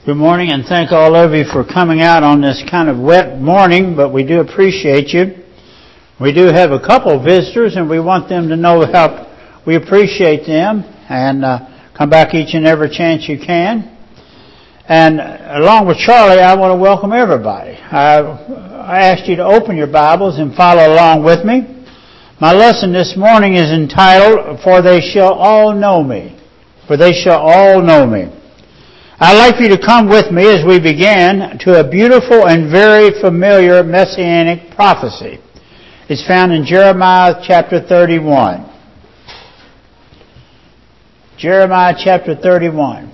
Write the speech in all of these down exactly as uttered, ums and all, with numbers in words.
Good morning, and thank all of you for coming out on this kind of wet morning, but we do appreciate you. We do have a couple of visitors, and we want them to know how we appreciate them, and uh, come back each and every chance you can. And along with Charlie, I want to welcome everybody. I, I asked you to open your Bibles and follow along with me. My lesson this morning is entitled, For They Shall All Know Me. For They Shall All Know Me. I'd like for you to come with me as we begin to a beautiful and very familiar messianic prophecy. It's found in Jeremiah chapter thirty-one. Jeremiah chapter thirty-one.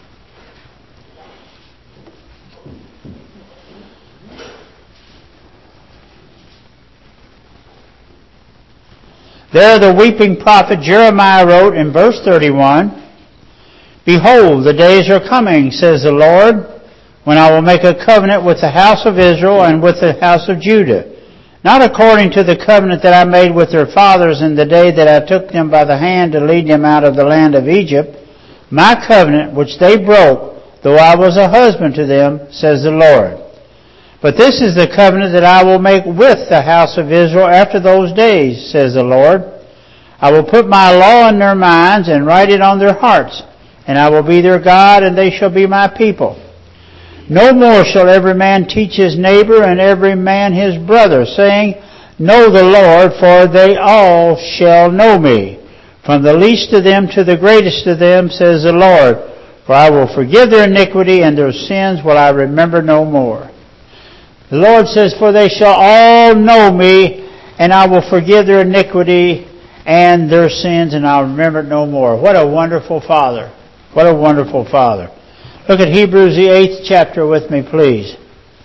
There the weeping prophet Jeremiah wrote in verse thirty-one, Behold, the days are coming, says the Lord, when I will make a covenant with the house of Israel and with the house of Judah, not according to the covenant that I made with their fathers in the day that I took them by the hand to lead them out of the land of Egypt, my covenant which they broke, though I was a husband to them, says the Lord. But this is the covenant that I will make with the house of Israel after those days, says the Lord. I will put my law in their minds and write it on their hearts, and I will be their God, and they shall be my people. No more shall every man teach his neighbor and every man his brother, saying, Know the Lord, for they all shall know me, from the least of them to the greatest of them, says the Lord. For I will forgive their iniquity, and their sins will I remember no more. The Lord says, For they shall all know me, and I will forgive their iniquity and their sins, and I'll remember it no more. What a wonderful Father. What a wonderful Father. Look at Hebrews, the eighth chapter with me, please.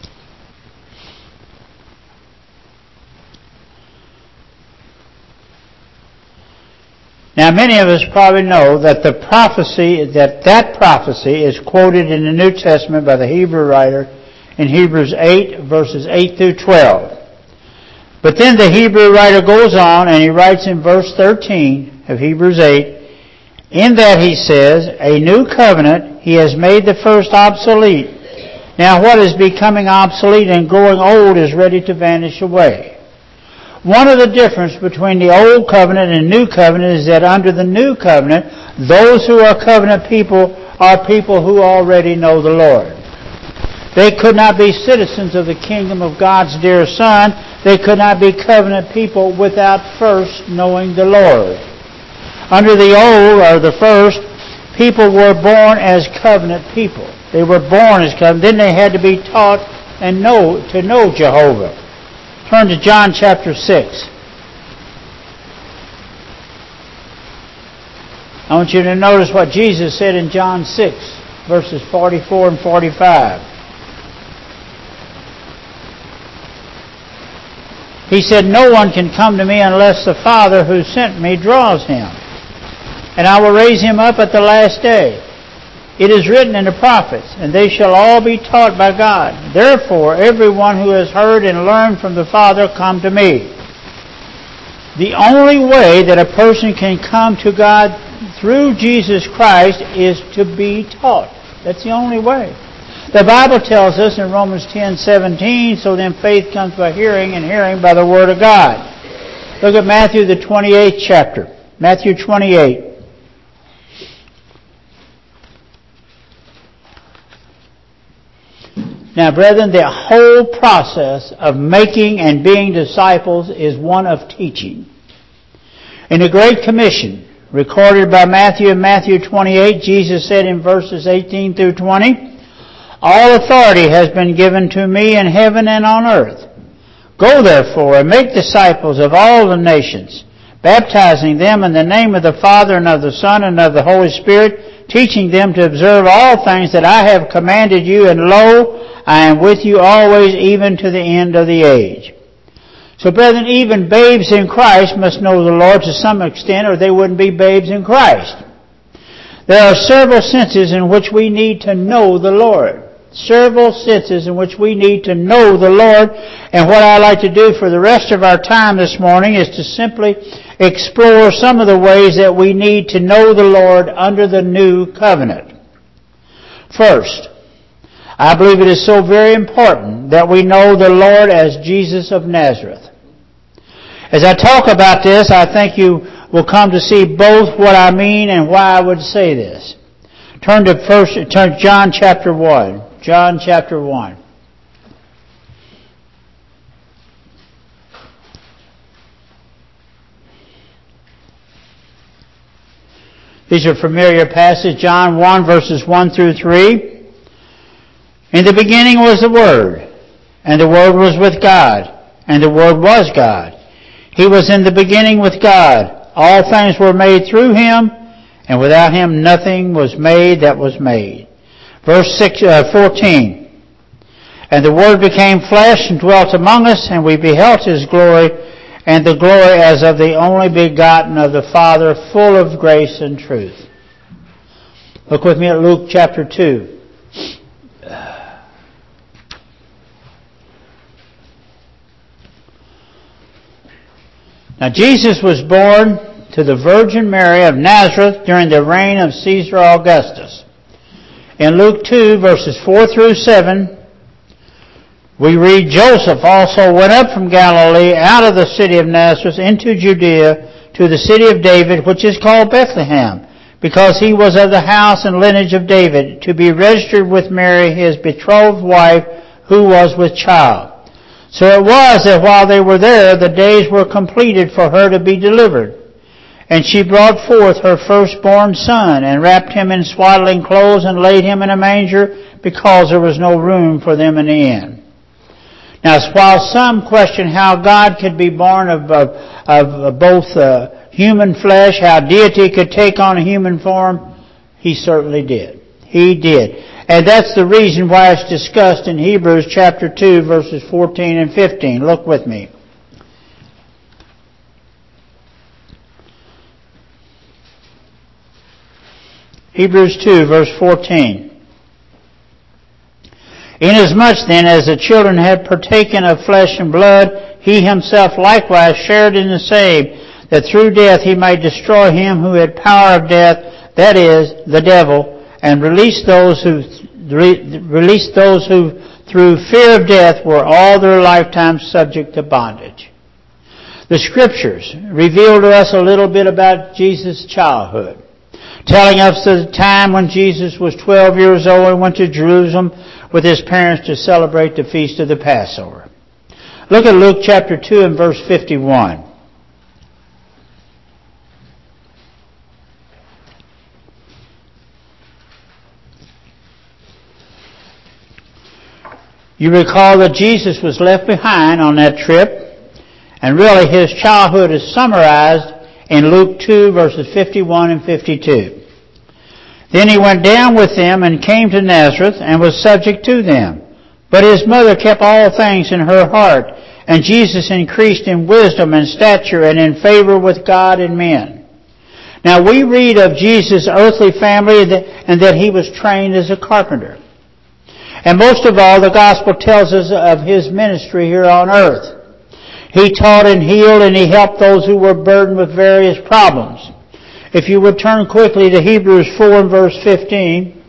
Now, many of us probably know that the prophecy, that that prophecy is quoted in the New Testament by the Hebrew writer in Hebrews eight, verses eight through twelve. But then the Hebrew writer goes on and he writes in verse thirteen of Hebrews eight, In that he says, A new covenant, he has made the first obsolete. Now what is becoming obsolete and growing old is ready to vanish away. One of the difference between the old covenant and new covenant is that under the new covenant, those who are covenant people are people who already know the Lord. They could not be citizens of the kingdom of God's dear Son. They could not be covenant people without first knowing the Lord. Under the old, or the first, people were born as covenant people. They were born as covenant. Then they had to be taught and know to know Jehovah. Turn to John chapter six. I want you to notice what Jesus said in John six, verses forty-four and forty-five. He said, No one can come to me unless the Father who sent me draws him, and I will raise him up at the last day. It is written in the prophets, and they shall all be taught by God. Therefore, everyone who has heard and learned from the Father, come to me. The only way that a person can come to God through Jesus Christ is to be taught. That's the only way. The Bible tells us in Romans ten seventeen, so then faith comes by hearing, and hearing by the Word of God. Look at Matthew the twenty-eighth chapter. Matthew twenty-eight. Now, brethren, the whole process of making and being disciples is one of teaching. In the Great Commission, recorded by Matthew in Matthew twenty-eight, Jesus said in verses eighteen through twenty, All authority has been given to me in heaven and on earth. Go therefore and make disciples of all the nations, baptizing them in the name of the Father and of the Son and of the Holy Spirit, teaching them to observe all things that I have commanded you, and lo, I am with you always, even to the end of the age. So, brethren, even babes in Christ must know the Lord to some extent, or they wouldn't be babes in Christ. There are several senses in which we need to know the Lord. Several senses in which we need to know the Lord. And what I'd like to do for the rest of our time this morning is to simply explore some of the ways that we need to know the Lord under the new covenant. First, I believe it is so very important that we know the Lord as Jesus of Nazareth. As I talk about this, I think you will come to see both what I mean and why I would say this. Turn to first, turn to John chapter one. John chapter one. These are familiar passages. John one verses one through three. In the beginning was the Word, and the Word was with God, and the Word was God. He was in the beginning with God. All things were made through Him, and without Him nothing was made that was made. Verse six, uh, fourteen. And the Word became flesh and dwelt among us, and we beheld His glory, and the glory as of the only begotten of the Father, full of grace and truth. Look with me at Luke chapter two. Now Jesus was born to the Virgin Mary of Nazareth during the reign of Caesar Augustus. In Luke two, verses four through seven, we read, Joseph also went up from Galilee out of the city of Nazareth into Judea to the city of David, which is called Bethlehem, because he was of the house and lineage of David, to be registered with Mary, his betrothed wife, who was with child. So it was that while they were there, the days were completed for her to be delivered. And she brought forth her firstborn son, and wrapped him in swaddling clothes, and laid him in a manger, because there was no room for them in the inn. Now, while some question how God could be born of, of, of both uh, human flesh, how deity could take on a human form, He certainly did. He did. And that's the reason why it's discussed in Hebrews chapter two, verses fourteen and fifteen. Look with me. Hebrews two, verse fourteen. Inasmuch then as the children had partaken of flesh and blood, He Himself likewise shared in the same, that through death He might destroy him who had power of death, that is, the devil, and release those who release those who through fear of death were all their lifetime subject to bondage. The Scriptures reveal to us a little bit about Jesus' childhood, telling us the time when Jesus was twelve years old and went to Jerusalem with His parents to celebrate the feast of the Passover. Look at Luke chapter two and verse fifty-one. You recall that Jesus was left behind on that trip, and really His childhood is summarized in Luke two, verses fifty-one and fifty-two. Then He went down with them and came to Nazareth and was subject to them. But His mother kept all things in her heart, and Jesus increased in wisdom and stature and in favor with God and men. Now we read of Jesus' earthly family and that He was trained as a carpenter. And most of all, the Gospel tells us of His ministry here on earth. He taught and healed, and He helped those who were burdened with various problems. If you would turn quickly to Hebrews four and verse fifteen.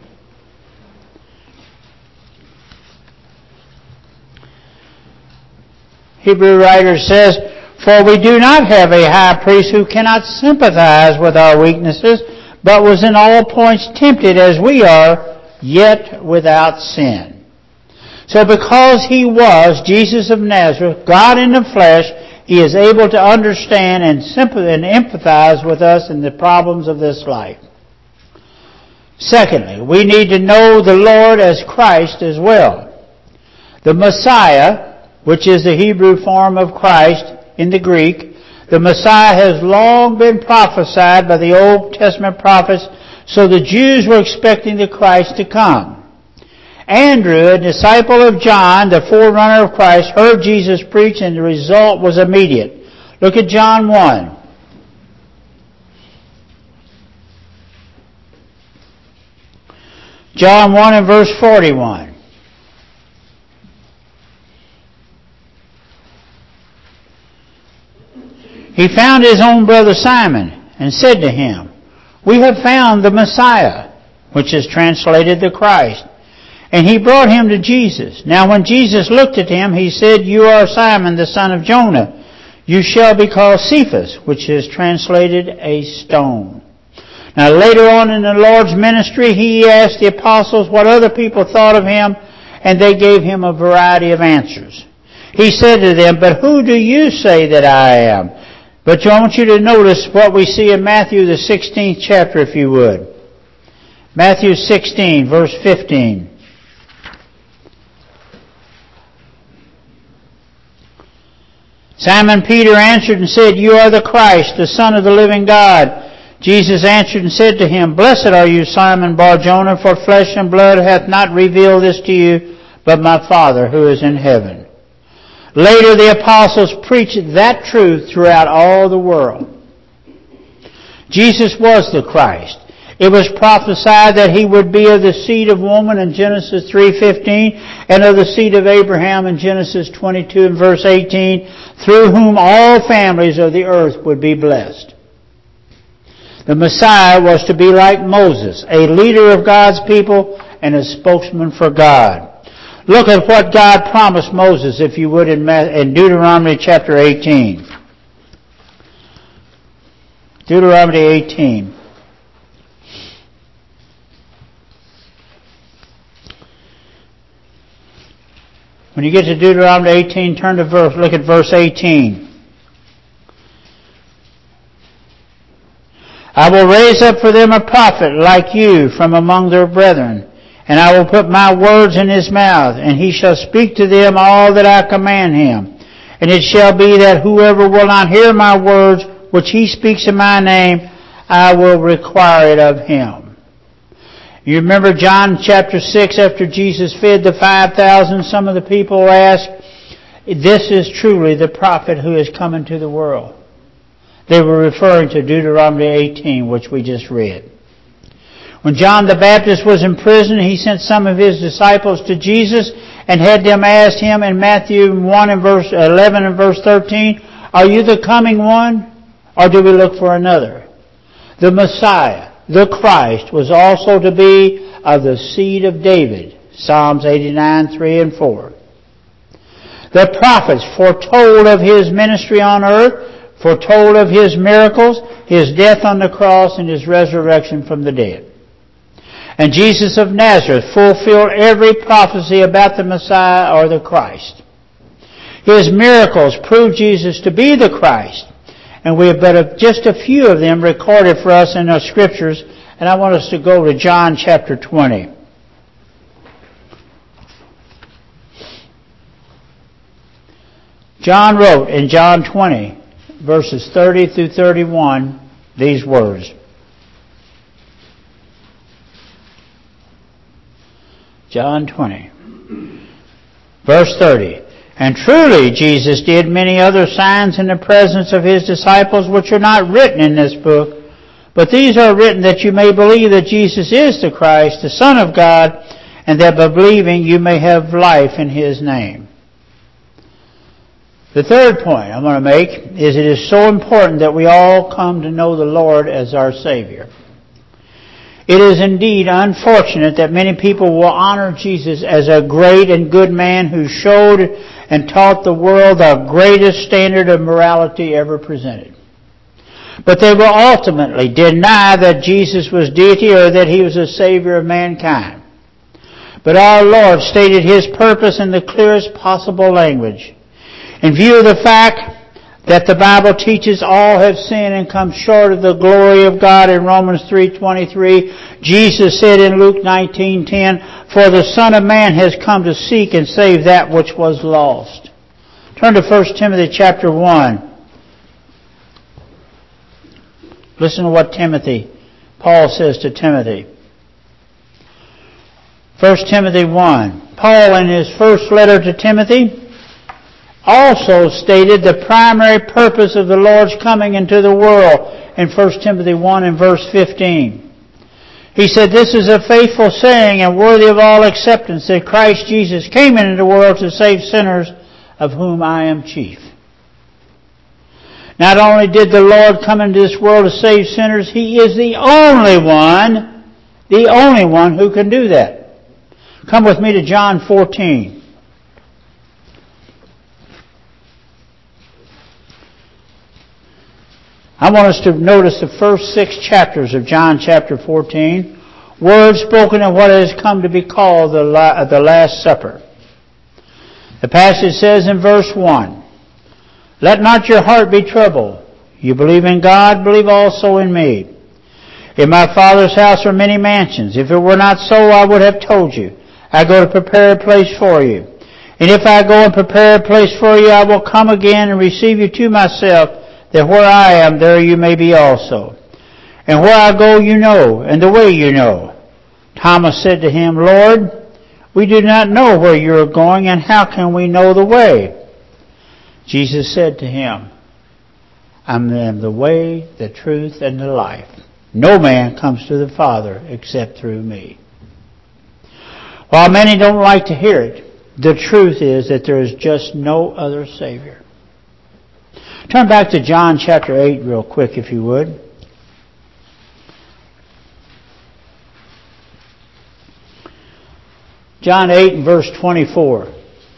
Hebrew writer says, For we do not have a high priest who cannot sympathize with our weaknesses, but was in all points tempted as we are, yet without sin. So because He was Jesus of Nazareth, God in the flesh, He is able to understand and sympathize and empathize with us in the problems of this life. Secondly, we need to know the Lord as Christ as well. The Messiah, which is the Hebrew form of Christ in the Greek, the Messiah has long been prophesied by the Old Testament prophets. So the Jews were expecting the Christ to come. Andrew, a disciple of John, the forerunner of Christ, heard Jesus preach, and the result was immediate. Look at John one. John one and verse forty-one. He found his own brother Simon and said to him, We have found the Messiah, which is translated the Christ. And he brought him to Jesus. Now when Jesus looked at him, he said, "You are Simon, the son of Jonah. You shall be called Cephas," which is translated a stone. Now later on in the Lord's ministry, he asked the apostles what other people thought of him, and they gave him a variety of answers. He said to them, "But who do you say that I am?" But I want you to notice what we see in Matthew, the sixteenth chapter, if you would. Matthew sixteen, verse fifteen. Simon Peter answered and said, "You are the Christ, the Son of the living God." Jesus answered and said to him, "Blessed are you, Simon Bar-Jonah, for flesh and blood hath not revealed this to you, but my Father who is in heaven." Later the apostles preached that truth throughout all the world. Jesus was the Christ. It was prophesied that he would be of the seed of woman in Genesis three fifteen, and of the seed of Abraham in Genesis twenty-two and verse eighteen, through whom all families of the earth would be blessed. The Messiah was to be like Moses, a leader of God's people and a spokesman for God. Look at what God promised Moses, if you would, in Deuteronomy chapter eighteen. Deuteronomy eighteen. When you get to Deuteronomy eighteen, turn to verse, look at verse eighteen. "I will raise up for them a prophet like you from among their brethren, and I will put my words in his mouth, and he shall speak to them all that I command him. And it shall be that whoever will not hear my words, which he speaks in my name, I will require it of him." You remember John chapter six, after Jesus fed the five thousand, some of the people asked, "This is truly the prophet who is come into the world." They were referring to Deuteronomy eighteen, which we just read. When John the Baptist was in prison, he sent some of his disciples to Jesus and had them ask him in Matthew one and verse eleven and verse thirteen, "Are you the coming one, or do we look for another?" The Messiah, the Christ, was also to be of the seed of David, Psalms eighty-nine, three and four. The prophets foretold of his ministry on earth, foretold of his miracles, his death on the cross, and his resurrection from the dead. And Jesus of Nazareth fulfilled every prophecy about the Messiah or the Christ. His miracles proved Jesus to be the Christ, and we have but just a few of them recorded for us in our scriptures, and I want us to go to John chapter twenty. John wrote in John twenty, verses thirty through thirty-one, these words. John twenty, verse thirty. "And truly Jesus did many other signs in the presence of his disciples, which are not written in this book, but these are written that you may believe that Jesus is the Christ, the Son of God, and that by believing you may have life in his name." The third point I'm going to make is it is so important that we all come to know the Lord as our Savior. It is indeed unfortunate that many people will honor Jesus as a great and good man who showed and taught the world the greatest standard of morality ever presented. But they will ultimately deny that Jesus was deity or that he was a Savior of mankind. But our Lord stated his purpose in the clearest possible language. In view of the fact that the Bible teaches all have sinned and come short of the glory of God in Romans three twenty-three, Jesus said in Luke nineteen ten, "For the Son of Man has come to seek and save that which was lost." Turn to First Timothy chapter one. Listen to what Timothy, Paul says to Timothy. First Timothy one. Paul, in his first letter to Timothy, also stated the primary purpose of the Lord's coming into the world in First Timothy one and verse fifteen. He said, "This is a faithful saying and worthy of all acceptance, that Christ Jesus came into the world to save sinners, of whom I am chief." Not only did the Lord come into this world to save sinners, he is the only one, the only one who can do that. Come with me to John fourteen. I want us to notice the first six chapters of John chapter fourteen. Words spoken of what has come to be called the, la- the Last Supper. The passage says in verse one, "Let not your heart be troubled. You believe in God, believe also in me. In my Father's house are many mansions. If it were not so, I would have told you. I go to prepare a place for you. And if I go and prepare a place for you, I will come again and receive you to myself, that where I am, there you may be also. And where I go you know, and the way you know." Thomas said to him, "Lord, we do not know where you are going, and how can we know the way?" Jesus said to him, "I am the way, the truth, and the life. No man comes to the Father except through me." While many don't like to hear it, the truth is that there is just no other Savior. Turn back to John chapter eight real quick, if you would. John eight and verse twenty-four.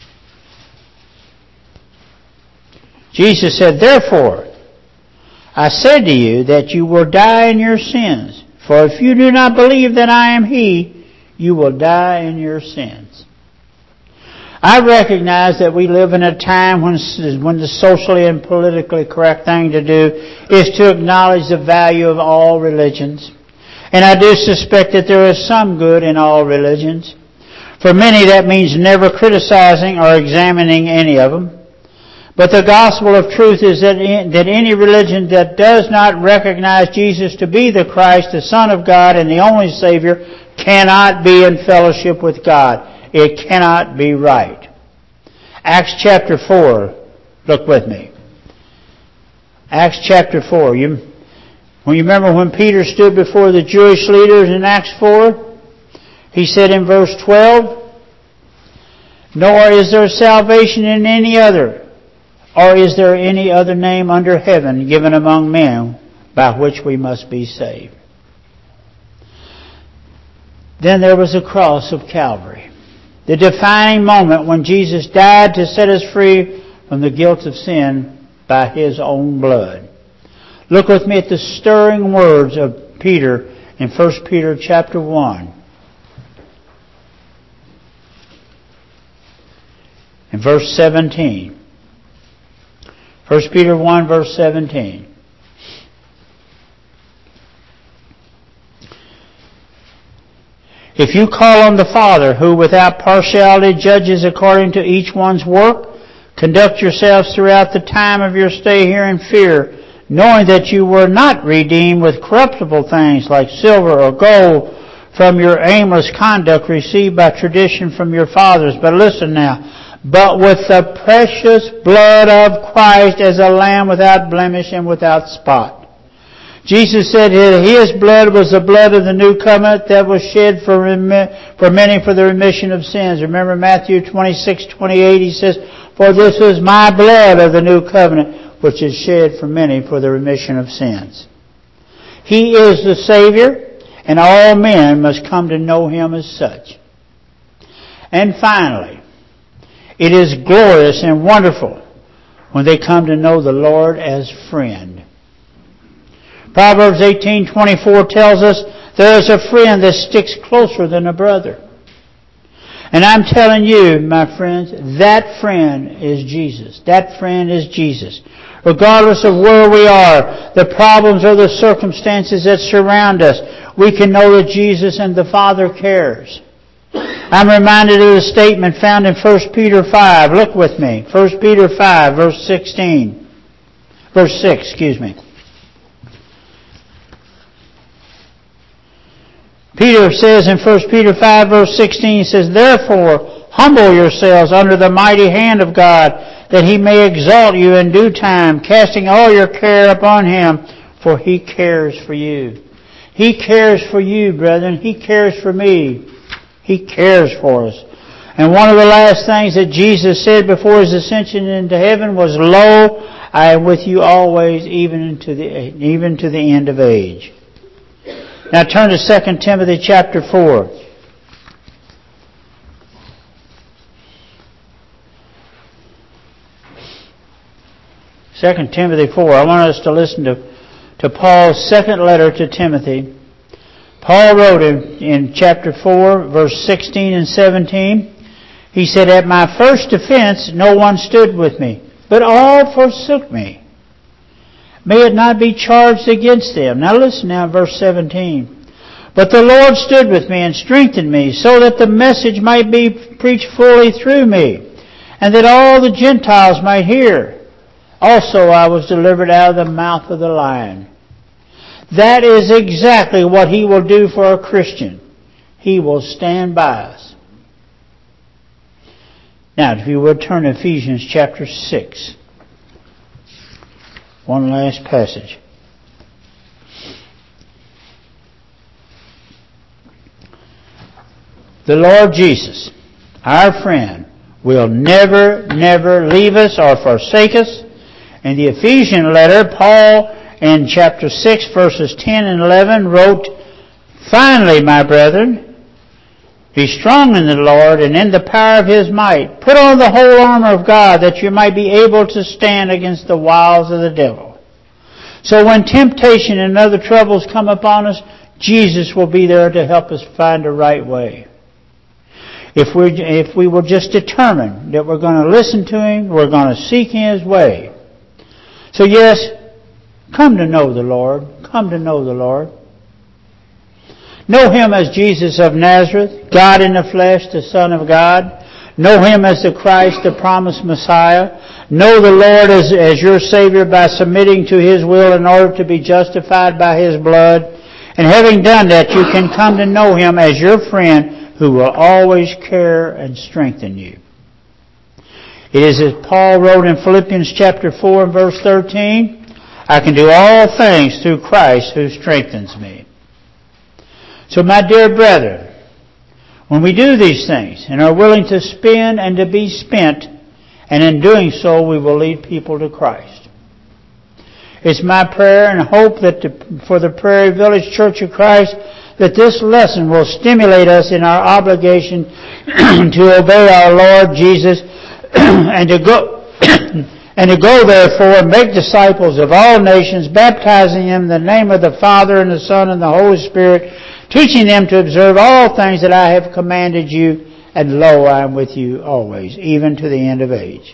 Jesus said, "Therefore, I said to you that you will die in your sins. For if you do not believe that I am He, you will die in your sins." I recognize that we live in a time when, when the socially and politically correct thing to do is to acknowledge the value of all religions. And I do suspect that there is some good in all religions. For many, that means never criticizing or examining any of them. But the gospel of truth is that, that any religion that does not recognize Jesus to be the Christ, the Son of God, and the only Savior, cannot be in fellowship with God. It cannot be right. Acts chapter four. Look with me. Acts chapter four. You, when you remember when Peter stood before the Jewish leaders in Acts four, he said in verse twelve, "Nor is there salvation in any other, or is there any other name under heaven given among men by which we must be saved." Then there was the cross of Calvary, the defining moment when Jesus died to set us free from the guilt of sin by His own blood. Look with me at the stirring words of Peter in First Peter chapter one. In verse seventeen. First Peter one, verse seventeen. "If you call on the Father, who without partiality judges according to each one's work, conduct yourselves throughout the time of your stay here in fear, knowing that you were not redeemed with corruptible things like silver or gold from your aimless conduct received by tradition from your fathers." But listen now. "But with the precious blood of Christ as a lamb without blemish and without spot." Jesus said His blood was the blood of the new covenant that was shed for for many for the remission of sins. Remember Matthew twenty-six twenty-eight, He says, "For this is my blood of the new covenant, which is shed for many for the remission of sins." He is the Savior, and all men must come to know Him as such. And finally, it is glorious and wonderful when they come to know the Lord as friend. Proverbs eighteen twenty-four tells us there is a friend that sticks closer than a brother. And I'm telling you, my friends, that friend is Jesus. That friend is Jesus. Regardless of where we are, the problems or the circumstances that surround us, we can know that Jesus and the Father cares. I'm reminded of the statement found in First Peter five. Look with me. First Peter five, verse sixteen. Verse six, excuse me. Peter says in First Peter five, verse sixteen, he says, "Therefore, humble yourselves under the mighty hand of God, that He may exalt you in due time, casting all your care upon Him, for He cares for you." He cares for you, brethren. He cares for me. He cares for us. And one of the last things that Jesus said before His ascension into heaven was, "Lo, I am with you always, even to the even to the end of age." Now turn to Second Timothy chapter four. Second Timothy four. I want us to listen to, to Paul's second letter to Timothy. Paul wrote in, in chapter four, verse sixteen and seventeen, he said, "At my first offense no one stood with me, but all forsook me. May it not be charged against them." Now listen now, verse seventeen. "But the Lord stood with me and strengthened me, so that the message might be preached fully through me, and that all the Gentiles might hear. Also I was delivered out of the mouth of the lion." That is exactly what He will do for a Christian. He will stand by us. Now, if you would turn to Ephesians chapter six. One last passage. The Lord Jesus, our friend, will never, never leave us or forsake us. In the Ephesian letter, Paul, in chapter six, verses ten and eleven, wrote, "Finally, my brethren, be strong in the Lord and in the power of His might. Put on the whole armor of God, that you might be able to stand against the wiles of the devil." So when temptation and other troubles come upon us, Jesus will be there to help us find the right way. If we if we will just determine that we're going to listen to Him, we're going to seek His way. So yes, come to know the Lord. Come to know the Lord. Know Him as Jesus of Nazareth, God in the flesh, the Son of God. Know Him as the Christ, the promised Messiah. Know the Lord as, as your Savior by submitting to His will in order to be justified by His blood. And having done that, you can come to know Him as your friend who will always care and strengthen you. It is as Paul wrote in Philippians chapter four and verse thirteen, "I can do all things through Christ who strengthens me." So my dear brethren, when we do these things and are willing to spend and to be spent, and in doing so we will lead people to Christ. It's my prayer and hope that the, for the Prairie Village Church of Christ, that this lesson will stimulate us in our obligation to obey our Lord Jesus and to go and to go therefore and make disciples of all nations, baptizing them in the name of the Father and the Son and the Holy Spirit, teaching them to observe all things that I have commanded you, and lo, I am with you always, even to the end of age.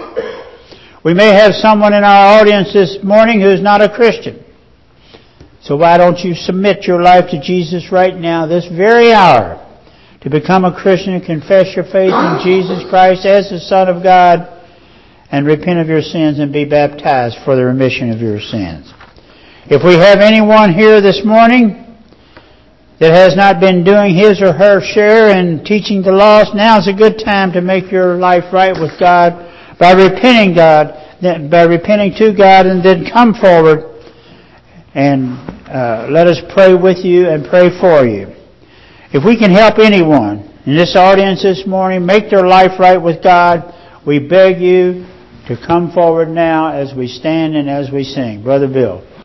We may have someone in our audience this morning who is not a Christian. So why don't you submit your life to Jesus right now, this very hour, to become a Christian and confess your faith in Jesus Christ as the Son of God, and repent of your sins and be baptized for the remission of your sins. If we have anyone here this morning that has not been doing his or her share in teaching the lost, now is a good time to make your life right with God by repenting God, by repenting to God, and then come forward and uh, let us pray with you and pray for you. If we can help anyone in this audience this morning make their life right with God, we beg you to come forward now as we stand and as we sing. Brother Bill.